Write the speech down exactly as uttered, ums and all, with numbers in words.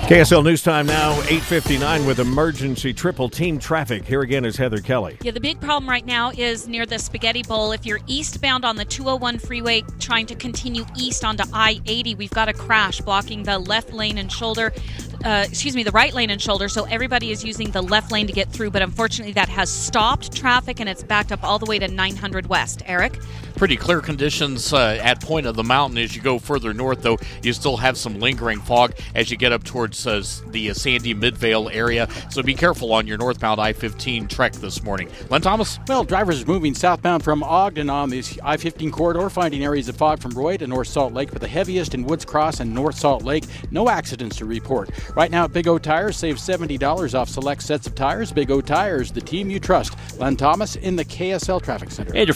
K S L News Time now, eight fifty-nine with emergency triple team traffic. Here again is Heather Kelly. Yeah, the big problem right now is near the Spaghetti Bowl. If you're eastbound on the two oh one freeway trying to continue east onto I eighty, we've got a crash blocking the left lane and shoulder. Uh, excuse me, the right lane and shoulder, so everybody is using the left lane to get through, but unfortunately that has stopped traffic and it's backed up all the way to nine hundred West. Eric? Pretty clear conditions uh, at Point of the Mountain. As you go further north, though, you still have some lingering fog as you get up towards uh, the uh, Sandy Midvale area, so be careful on your northbound I fifteen trek this morning. Len Thomas? Well, drivers moving southbound from Ogden on this I fifteen corridor, finding areas of fog from Roy to North Salt Lake, but the heaviest in Woods Cross and North Salt Lake. No accidents to report. Right now at Big O Tires, save seventy dollars off select sets of tires. Big O Tires, the team you trust. Len Thomas in the K S L Traffic Center. And your